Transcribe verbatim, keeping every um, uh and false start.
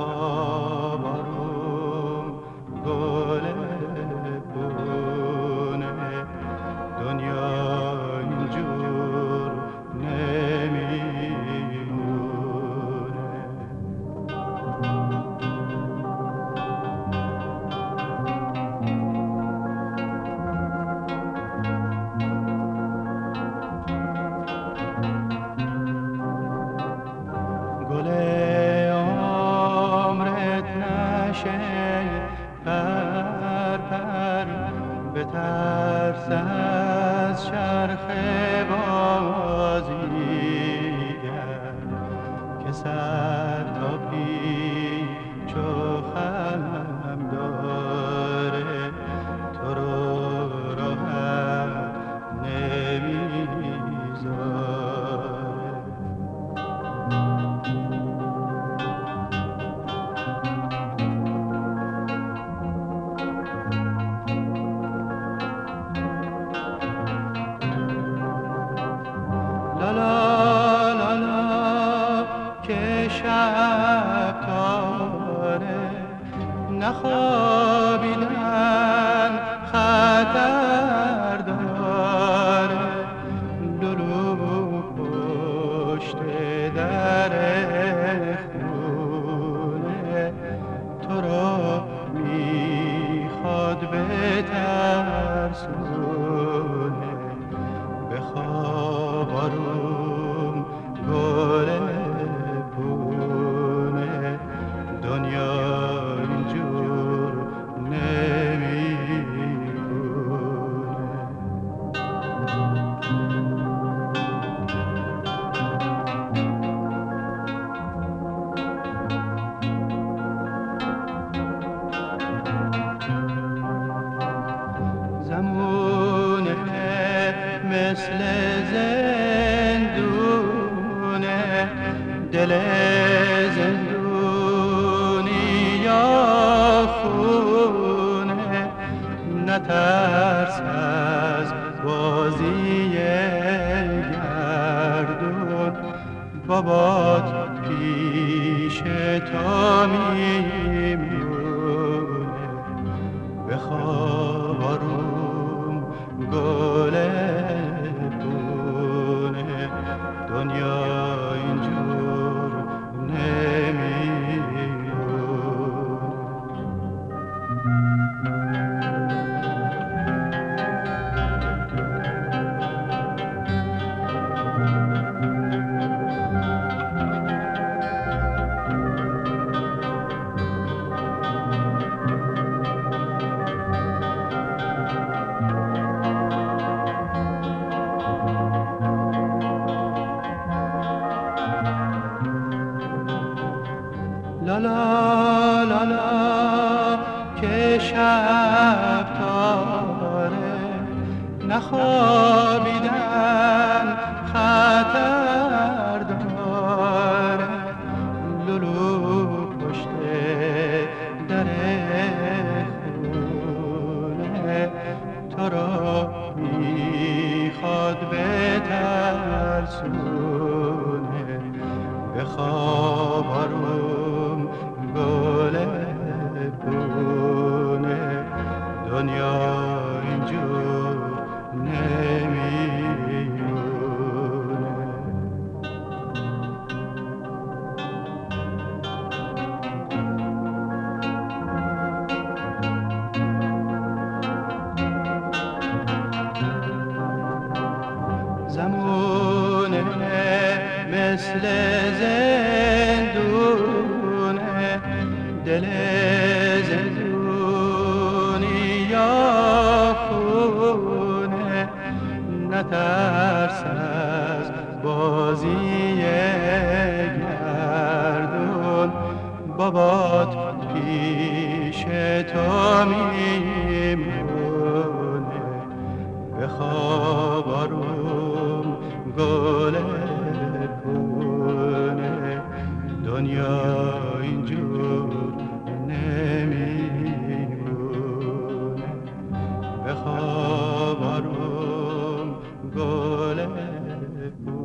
بخواب آروم گل پونه، دنیا اینجور نمیمونه. گل عمرت نشه پر پر، بترس از چرخ بازیگر که سر تا پیچ و خم داره، تو رو راحت نمیذاره. لالا لالا که شب تاره، نخوابیدن خطر داره. لولو پشت در خونه، تو رو میخواد بترسونه. بخواب آروم گل پونه، دنیا اینجور نمیمونه. زمونه مثل زندونه، دل زندونی یا خونه. نترس از بازی گردون، بابات پیش تو میمونه. بخواب آروم گل پونه، دنیا اینجور نمیمونه. لالا لالا که شب تاره، نخوابیدن خطر داره. لولو پشت در خونه، تو رو میخواد بترسونه. بخواب آروم گل پونه، دنیا اینجور نمیمونه. زمونه مثل زندونه، دل زندونی یا خونه. نترس از بازی گردون، بابات پیش تو میمونه. بخواب آروم گل پونه، دنیا اینجور نمیمونه. بخواب آروم گل پونه.